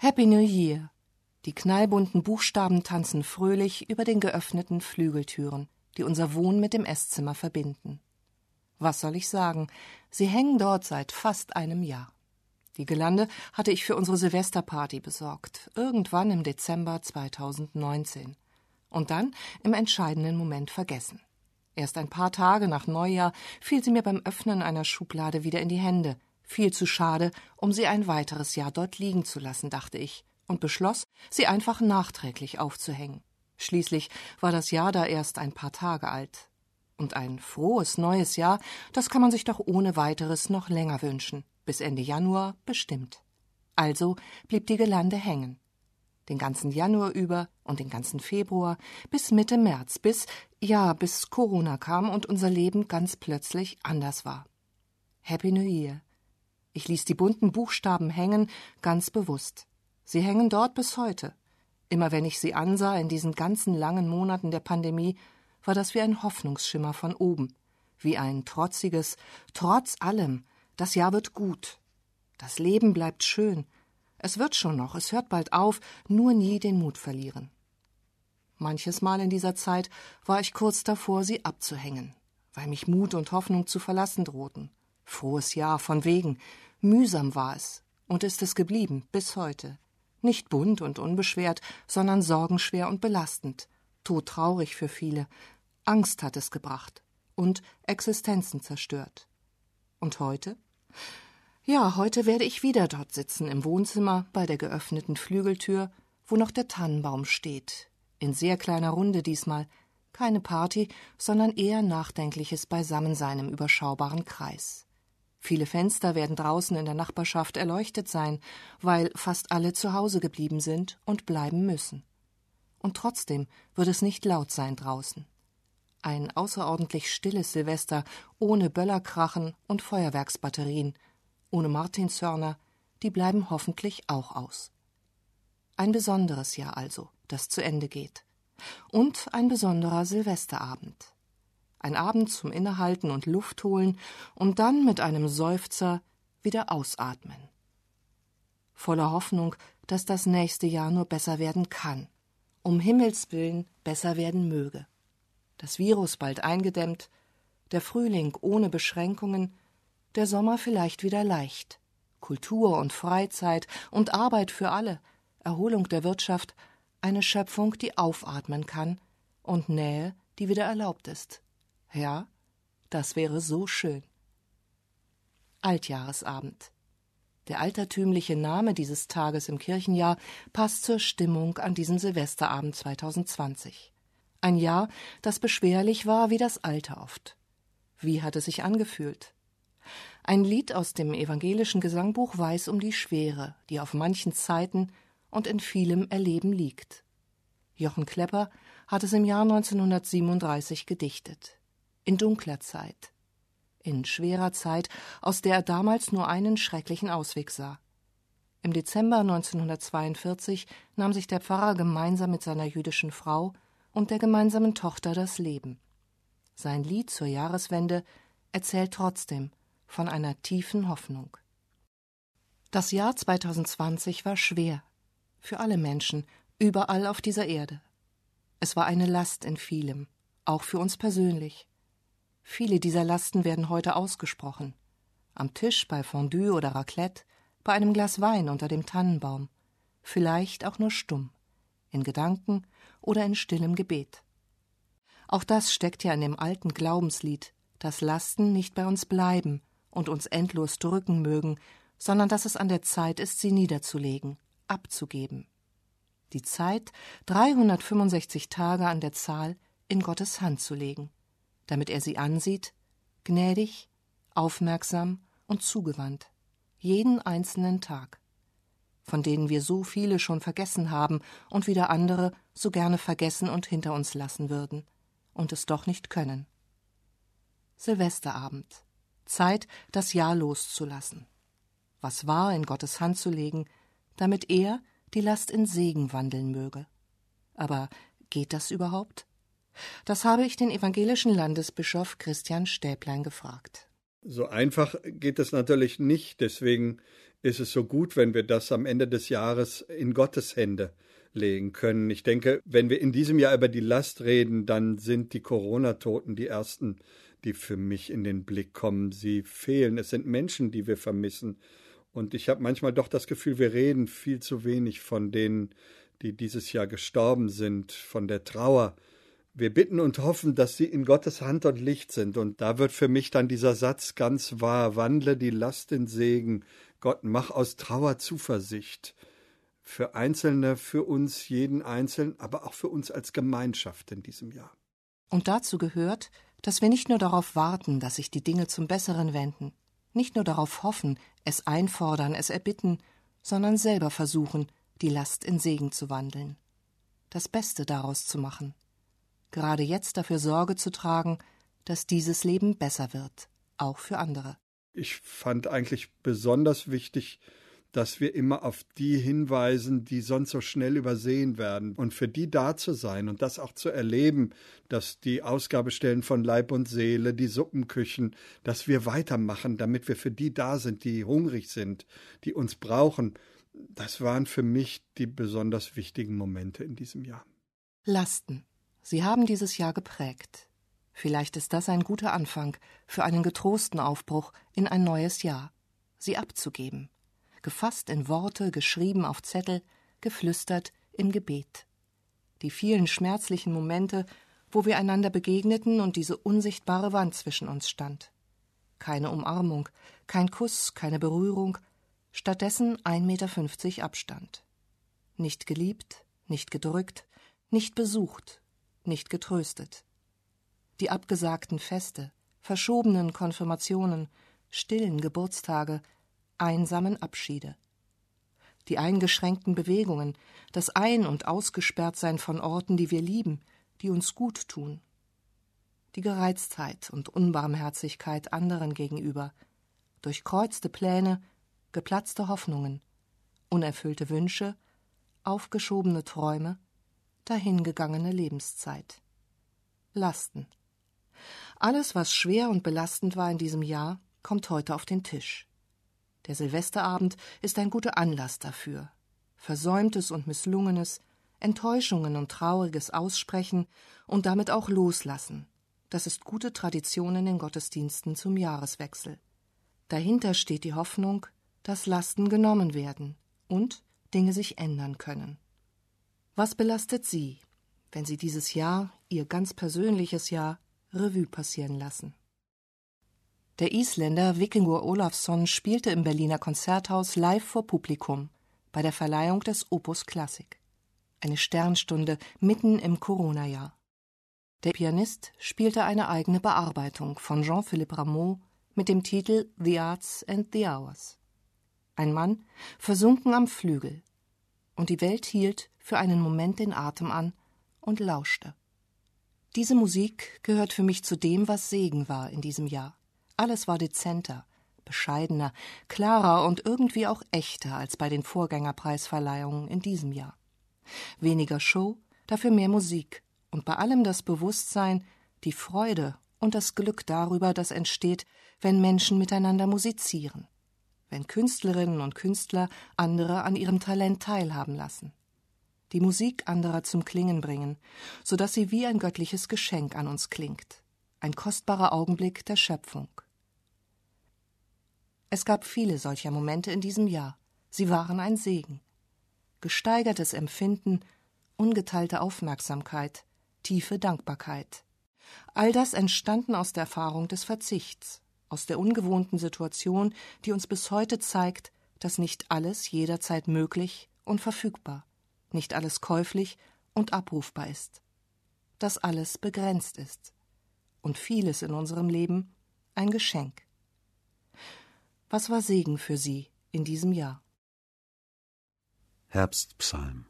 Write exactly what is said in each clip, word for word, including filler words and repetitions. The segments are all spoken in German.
Happy New Year. Die knallbunten Buchstaben tanzen fröhlich über den geöffneten Flügeltüren, die unser Wohn mit dem Esszimmer verbinden. Was soll ich sagen? Sie hängen dort seit fast einem Jahr. Die Girlande hatte ich für unsere Silvesterparty besorgt, irgendwann im Dezember zweitausendneunzehn. Und dann im entscheidenden Moment vergessen. Erst ein paar Tage nach Neujahr fiel sie mir beim Öffnen einer Schublade wieder in die Hände. Viel zu schade, um sie ein weiteres Jahr dort liegen zu lassen, dachte ich, und beschloss, sie einfach nachträglich aufzuhängen. Schließlich war das Jahr da erst ein paar Tage alt. Und ein frohes neues Jahr, das kann man sich doch ohne weiteres noch länger wünschen, bis Ende Januar bestimmt. Also blieb die Girlande hängen. Den ganzen Januar über und den ganzen Februar, bis Mitte März, bis, ja, bis Corona kam und unser Leben ganz plötzlich anders war. Happy New Year. Ich ließ die bunten Buchstaben hängen, ganz bewusst. Sie hängen dort bis heute. Immer wenn ich sie ansah in diesen ganzen langen Monaten der Pandemie, war das wie ein Hoffnungsschimmer von oben, wie ein trotziges, trotz allem, das Jahr wird gut. Das Leben bleibt schön. Es wird schon noch, es hört bald auf, nur nie den Mut verlieren. Manches Mal in dieser Zeit war ich kurz davor, sie abzuhängen, weil mich Mut und Hoffnung zu verlassen drohten. Frohes Jahr, von wegen. Mühsam war es und ist es geblieben, bis heute. Nicht bunt und unbeschwert, sondern sorgenschwer und belastend. Todtraurig für viele. Angst hat es gebracht und Existenzen zerstört. Und heute? Ja, heute werde ich wieder dort sitzen im Wohnzimmer bei der geöffneten Flügeltür, wo noch der Tannenbaum steht. In sehr kleiner Runde diesmal. Keine Party, sondern eher nachdenkliches Beisammensein im überschaubaren Kreis. Viele Fenster werden draußen in der Nachbarschaft erleuchtet sein, weil fast alle zu Hause geblieben sind und bleiben müssen. Und trotzdem wird es nicht laut sein draußen. Ein außerordentlich stilles Silvester, ohne Böllerkrachen und Feuerwerksbatterien, ohne Martinshörner, die bleiben hoffentlich auch aus. Ein besonderes Jahr also, das zu Ende geht. Und ein besonderer Silvesterabend. Ein Abend zum Innehalten und Luft holen und dann mit einem Seufzer wieder ausatmen. Voller Hoffnung, dass das nächste Jahr nur besser werden kann, um Himmels willen besser werden möge. Das Virus bald eingedämmt, der Frühling ohne Beschränkungen, der Sommer vielleicht wieder leicht, Kultur und Freizeit und Arbeit für alle, Erholung der Wirtschaft, eine Schöpfung, die aufatmen kann und Nähe, die wieder erlaubt ist. Ja, das wäre so schön. Altjahresabend. Der altertümliche Name dieses Tages im Kirchenjahr passt zur Stimmung an diesen Silvesterabend zweitausendzwanzig. Ein Jahr, das beschwerlich war wie das alte oft. Wie hat es sich angefühlt? Ein Lied aus dem evangelischen Gesangbuch weiß um die Schwere, die auf manchen Zeiten und in vielem Erleben liegt. Jochen Klepper hat es im Jahr neunzehnhundertsiebenunddreißig gedichtet. In dunkler Zeit, in schwerer Zeit, aus der er damals nur einen schrecklichen Ausweg sah. Im Dezember neunzehnhundertzweiundvierzig nahm sich der Pfarrer gemeinsam mit seiner jüdischen Frau und der gemeinsamen Tochter das Leben. Sein Lied zur Jahreswende erzählt trotzdem von einer tiefen Hoffnung. Das Jahr zweitausendzwanzig war schwer, für alle Menschen, überall auf dieser Erde. Es war eine Last in vielem, auch für uns persönlich. Viele dieser Lasten werden heute ausgesprochen. Am Tisch bei Fondue oder Raclette, bei einem Glas Wein unter dem Tannenbaum. Vielleicht auch nur stumm, in Gedanken oder in stillem Gebet. Auch das steckt ja in dem alten Glaubenslied, dass Lasten nicht bei uns bleiben und uns endlos drücken mögen, sondern dass es an der Zeit ist, sie niederzulegen, abzugeben. Die Zeit, dreihundertfünfundsechzig Tage an der Zahl, in Gottes Hand zu legen, damit er sie ansieht, gnädig, aufmerksam und zugewandt, jeden einzelnen Tag, von denen wir so viele schon vergessen haben und wieder andere so gerne vergessen und hinter uns lassen würden und es doch nicht können. Silvesterabend, Zeit, das Jahr loszulassen, was war in Gottes Hand zu legen, damit er die Last in Segen wandeln möge. Aber geht das überhaupt? Das habe ich den evangelischen Landesbischof Christian Stäblein gefragt. So einfach geht es natürlich nicht. Deswegen ist es so gut, wenn wir das am Ende des Jahres in Gottes Hände legen können. Ich denke, wenn wir in diesem Jahr über die Last reden, dann sind die Corona-Toten die ersten, die für mich in den Blick kommen. Sie fehlen. Es sind Menschen, die wir vermissen. Und ich habe manchmal doch das Gefühl, wir reden viel zu wenig von denen, die dieses Jahr gestorben sind, von der Trauer. Wir bitten und hoffen, dass sie in Gottes Hand und Licht sind. Und da wird für mich dann dieser Satz ganz wahr: Wandle die Last in Segen. Gott, mach aus Trauer Zuversicht. Für Einzelne, für uns, jeden Einzelnen, aber auch für uns als Gemeinschaft in diesem Jahr. Und dazu gehört, dass wir nicht nur darauf warten, dass sich die Dinge zum Besseren wenden, nicht nur darauf hoffen, es einfordern, es erbitten, sondern selber versuchen, die Last in Segen zu wandeln, das Beste daraus zu machen, gerade jetzt dafür Sorge zu tragen, dass dieses Leben besser wird, auch für andere. Ich fand eigentlich besonders wichtig, dass wir immer auf die hinweisen, die sonst so schnell übersehen werden, und für die da zu sein und das auch zu erleben, dass die Ausgabestellen von Leib und Seele, die Suppenküchen, dass wir weitermachen, damit wir für die da sind, die hungrig sind, die uns brauchen. Das waren für mich die besonders wichtigen Momente in diesem Jahr. Lasten. Sie haben dieses Jahr geprägt. Vielleicht ist das ein guter Anfang für einen getrosten Aufbruch in ein neues Jahr, sie abzugeben. Gefasst in Worte, geschrieben auf Zettel, geflüstert im Gebet. Die vielen schmerzlichen Momente, wo wir einander begegneten und diese unsichtbare Wand zwischen uns stand. Keine Umarmung, kein Kuss, keine Berührung, stattdessen ein Meter fünfzig Abstand. Nicht geliebt, nicht gedrückt, nicht besucht, nicht getröstet. Die abgesagten Feste, verschobenen Konfirmationen, stillen Geburtstage, einsamen Abschiede. Die eingeschränkten Bewegungen, das Ein- und Ausgesperrtsein von Orten, die wir lieben, die uns gut tun. Die Gereiztheit und Unbarmherzigkeit anderen gegenüber, durchkreuzte Pläne, geplatzte Hoffnungen, unerfüllte Wünsche, aufgeschobene Träume, dahingegangene Lebenszeit. Lasten. Alles, was schwer und belastend war in diesem Jahr, kommt heute auf den Tisch. Der Silvesterabend ist ein guter Anlass dafür. Versäumtes und Misslungenes, Enttäuschungen und trauriges Aussprechen und damit auch Loslassen. Das ist gute Tradition in den Gottesdiensten zum Jahreswechsel. Dahinter steht die Hoffnung, dass Lasten genommen werden und Dinge sich ändern können. Was belastet Sie, wenn Sie dieses Jahr, Ihr ganz persönliches Jahr, Revue passieren lassen? Der Isländer Vikingur Ólafsson spielte im Berliner Konzerthaus live vor Publikum bei der Verleihung des Opus Klassik. Eine Sternstunde mitten im Corona-Jahr. Der Pianist spielte eine eigene Bearbeitung von Jean-Philippe Rameau mit dem Titel The Arts and the Hours. Ein Mann, versunken am Flügel, und die Welt hielt für einen Moment den Atem an und lauschte. Diese Musik gehört für mich zu dem, was Segen war in diesem Jahr. Alles war dezenter, bescheidener, klarer und irgendwie auch echter als bei den Vorgängerpreisverleihungen in diesem Jahr. Weniger Show, dafür mehr Musik und bei allem das Bewusstsein, die Freude und das Glück darüber, das entsteht, wenn Menschen miteinander musizieren, wenn Künstlerinnen und Künstler andere an ihrem Talent teilhaben lassen, die Musik anderer zum Klingen bringen, sodass sie wie ein göttliches Geschenk an uns klingt, ein kostbarer Augenblick der Schöpfung. Es gab viele solcher Momente in diesem Jahr. Sie waren ein Segen. Gesteigertes Empfinden, ungeteilte Aufmerksamkeit, tiefe Dankbarkeit. All das entstanden aus der Erfahrung des Verzichts, aus der ungewohnten Situation, die uns bis heute zeigt, dass nicht alles jederzeit möglich und verfügbar, nicht alles käuflich und abrufbar ist, dass alles begrenzt ist und vieles in unserem Leben ein Geschenk. Was war Segen für Sie in diesem Jahr? Herbstpsalm.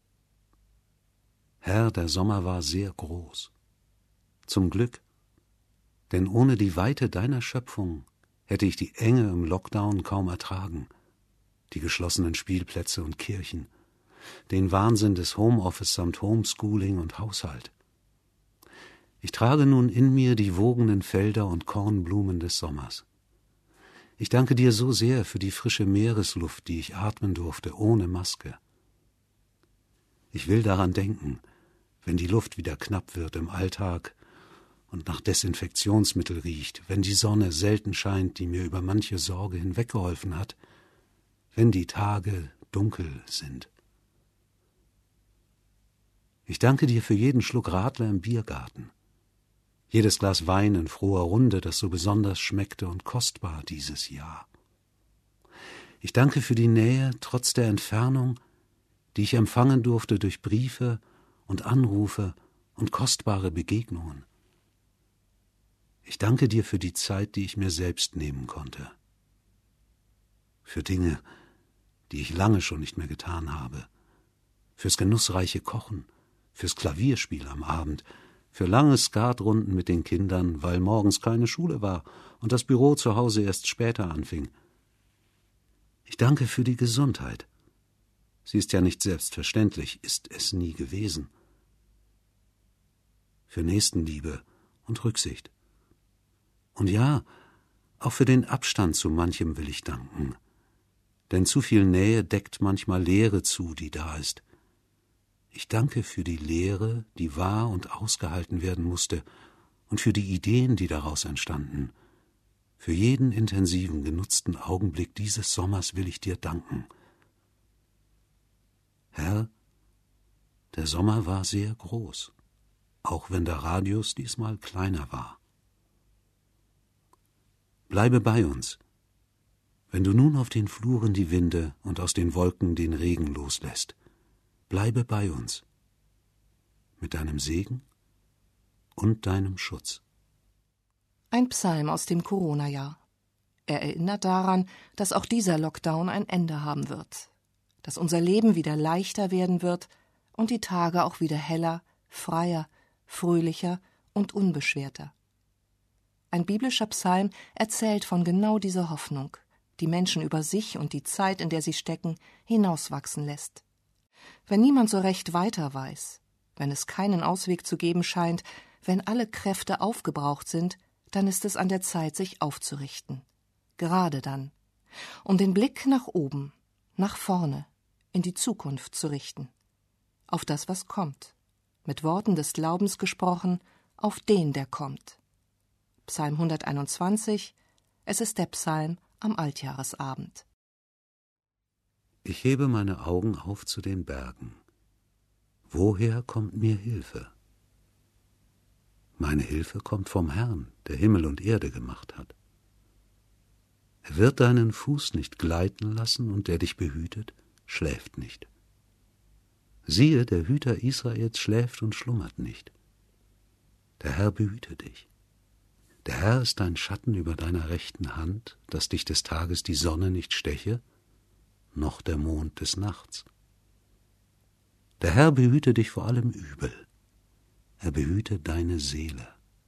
Herr, der Sommer war sehr groß. Zum Glück, denn ohne die Weite deiner Schöpfung hätte ich die Enge im Lockdown kaum ertragen, die geschlossenen Spielplätze und Kirchen, den Wahnsinn des Homeoffice samt Homeschooling und Haushalt. Ich trage nun in mir die wogenden Felder und Kornblumen des Sommers. Ich danke dir so sehr für die frische Meeresluft, die ich atmen durfte, ohne Maske. Ich will daran denken, wenn die Luft wieder knapp wird im Alltag und nach Desinfektionsmittel riecht, wenn die Sonne selten scheint, die mir über manche Sorge hinweggeholfen hat, wenn die Tage dunkel sind. Ich danke dir für jeden Schluck Radler im Biergarten, jedes Glas Wein in froher Runde, das so besonders schmeckte und kostbar dieses Jahr. Ich danke für die Nähe trotz der Entfernung, die ich empfangen durfte durch Briefe und Anrufe und kostbare Begegnungen. Ich danke dir für die Zeit, die ich mir selbst nehmen konnte, für Dinge, die ich lange schon nicht mehr getan habe, fürs genussreiche Kochen, fürs Klavierspiel am Abend, für lange Skatrunden mit den Kindern, weil morgens keine Schule war und das Büro zu Hause erst später anfing. Ich danke für die Gesundheit. Sie ist ja nicht selbstverständlich, ist es nie gewesen. Für Nächstenliebe und Rücksicht. Und ja, auch für den Abstand zu manchem will ich danken. Denn zu viel Nähe deckt manchmal Leere zu, die da ist. Ich danke für die Leere, die wahr und ausgehalten werden musste, und für die Ideen, die daraus entstanden. Für jeden intensiven, genutzten Augenblick dieses Sommers will ich dir danken. Herr, der Sommer war sehr groß, auch wenn der Radius diesmal kleiner war. Bleibe bei uns, wenn du nun auf den Fluren die Winde und aus den Wolken den Regen loslässt. Bleibe bei uns, mit deinem Segen und deinem Schutz. Ein Psalm aus dem Corona-Jahr. Er erinnert daran, dass auch dieser Lockdown ein Ende haben wird, dass unser Leben wieder leichter werden wird und die Tage auch wieder heller, freier, fröhlicher und unbeschwerter. Ein biblischer Psalm erzählt von genau dieser Hoffnung, die Menschen über sich und die Zeit, in der sie stecken, hinauswachsen lässt. Wenn niemand so recht weiter weiß, wenn es keinen Ausweg zu geben scheint, wenn alle Kräfte aufgebraucht sind, dann ist es an der Zeit, sich aufzurichten. Gerade dann. Um den Blick nach oben, nach vorne, in die Zukunft zu richten. Auf das, was kommt. Mit Worten des Glaubens gesprochen, auf den, der kommt. Psalm hunderteinundzwanzig, es ist der Psalm am Altjahresabend. Ich hebe meine Augen auf zu den Bergen. Woher kommt mir Hilfe? Meine Hilfe kommt vom Herrn, der Himmel und Erde gemacht hat. Er wird deinen Fuß nicht gleiten lassen, und der dich behütet, schläft nicht. Siehe, der Hüter Israels schläft und schlummert nicht. Der Herr behüte dich. Der Herr ist dein Schatten über deiner rechten Hand, dass dich des Tages die Sonne nicht steche, noch der Mond des Nachts. Der Herr behüte dich vor allem Übel. Er behüte deine Seele.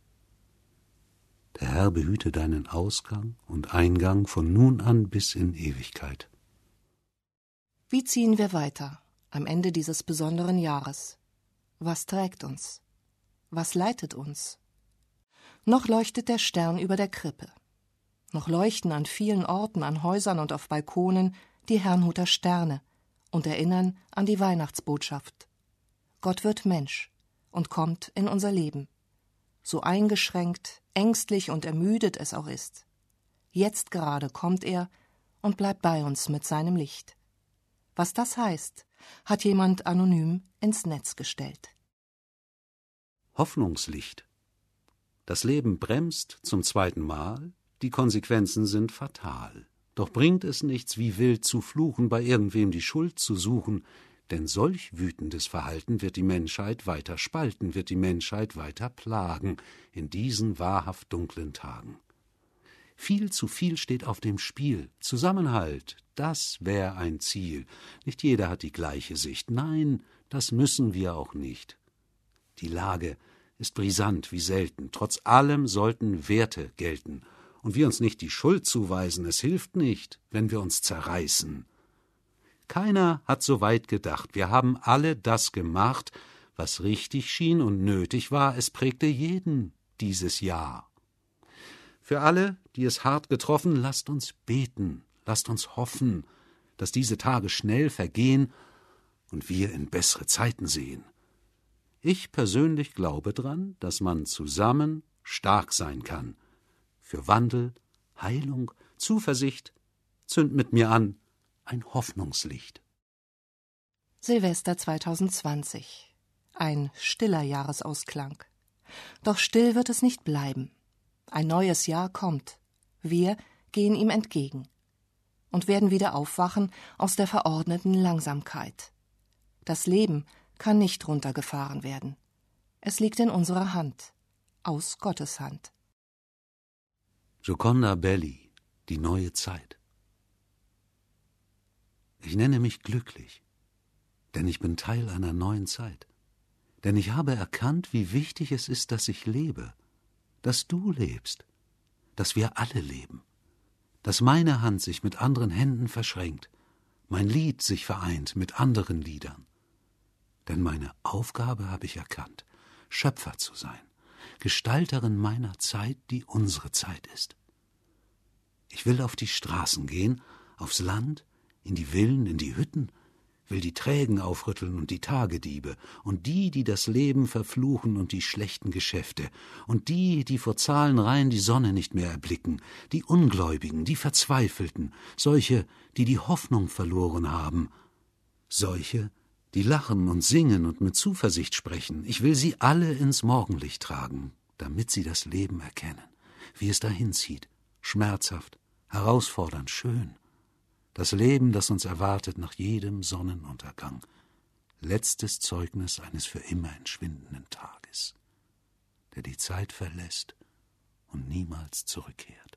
Der Herr behüte deinen Ausgang und Eingang von nun an bis in Ewigkeit. Wie ziehen wir weiter am Ende dieses besonderen Jahres? Was trägt uns? Was leitet uns? Noch leuchtet der Stern über der Krippe. Noch leuchten an vielen Orten, an Häusern und auf Balkonen die Herrnhuter Sterne und erinnern an die Weihnachtsbotschaft. Gott wird Mensch und kommt in unser Leben. So eingeschränkt, ängstlich und ermüdet es auch ist. Jetzt gerade kommt er und bleibt bei uns mit seinem Licht. Was das heißt, hat jemand anonym ins Netz gestellt. Hoffnungslicht. Das Leben bremst zum zweiten Mal, die Konsequenzen sind fatal. Doch bringt es nichts, wie wild zu fluchen, bei irgendwem die Schuld zu suchen, denn solch wütendes Verhalten wird die Menschheit weiter spalten, wird die Menschheit weiter plagen in diesen wahrhaft dunklen Tagen. Viel zu viel steht auf dem Spiel. Zusammenhalt, das wäre ein Ziel. Nicht jeder hat die gleiche Sicht. Nein, das müssen wir auch nicht. Die Lage ist brisant wie selten. Trotz allem sollten Werte gelten. Und wir uns nicht die Schuld zuweisen, es hilft nicht, wenn wir uns zerreißen. Keiner hat so weit gedacht. Wir haben alle das gemacht, was richtig schien und nötig war. Es prägte jeden dieses Jahr. Für alle, die es hart getroffen, lasst uns beten, lasst uns hoffen, dass diese Tage schnell vergehen und wir in bessere Zeiten sehen. Ich persönlich glaube dran, dass man zusammen stark sein kann. Für Wandel, Heilung, Zuversicht, zünd mit mir an ein Hoffnungslicht. Silvester zweitausendzwanzig. Ein stiller Jahresausklang. Doch still wird es nicht bleiben. Ein neues Jahr kommt. Wir gehen ihm entgegen und werden wieder aufwachen aus der verordneten Langsamkeit. Das Leben kann nicht runtergefahren werden. Es liegt in unserer Hand, aus Gottes Hand. Gioconda Belli, die neue Zeit. Ich nenne mich glücklich, denn ich bin Teil einer neuen Zeit. Denn ich habe erkannt, wie wichtig es ist, dass ich lebe, dass du lebst, dass wir alle leben, dass meine Hand sich mit anderen Händen verschränkt, mein Lied sich vereint mit anderen Liedern. Denn meine Aufgabe habe ich erkannt, Schöpfer zu sein, Gestalterin meiner Zeit, die unsere Zeit ist. Ich will auf die Straßen gehen, aufs Land, in die Villen, in die Hütten, will die Trägen aufrütteln und die Tagediebe und die, die das Leben verfluchen und die schlechten Geschäfte und die, die vor Zahlenreihen die Sonne nicht mehr erblicken, die Ungläubigen, die Verzweifelten, solche, die die Hoffnung verloren haben, solche, die lachen und singen und mit Zuversicht sprechen. Ich will sie alle ins Morgenlicht tragen, damit sie das Leben erkennen, wie es dahinzieht, schmerzhaft, herausfordernd, schön. Das Leben, das uns erwartet nach jedem Sonnenuntergang. Letztes Zeugnis eines für immer entschwindenden Tages, der die Zeit verlässt und niemals zurückkehrt.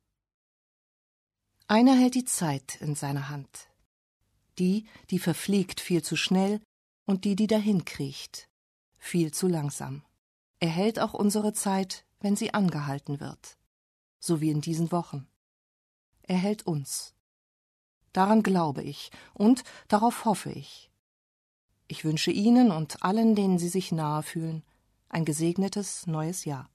Einer hält die Zeit in seiner Hand. Die, die verfliegt viel zu schnell und die, die dahinkriecht, viel zu langsam. Er hält auch unsere Zeit, wenn sie angehalten wird, so wie in diesen Wochen. Er hält uns. Daran glaube ich und darauf hoffe ich. Ich wünsche Ihnen und allen, denen Sie sich nahe fühlen, ein gesegnetes neues Jahr.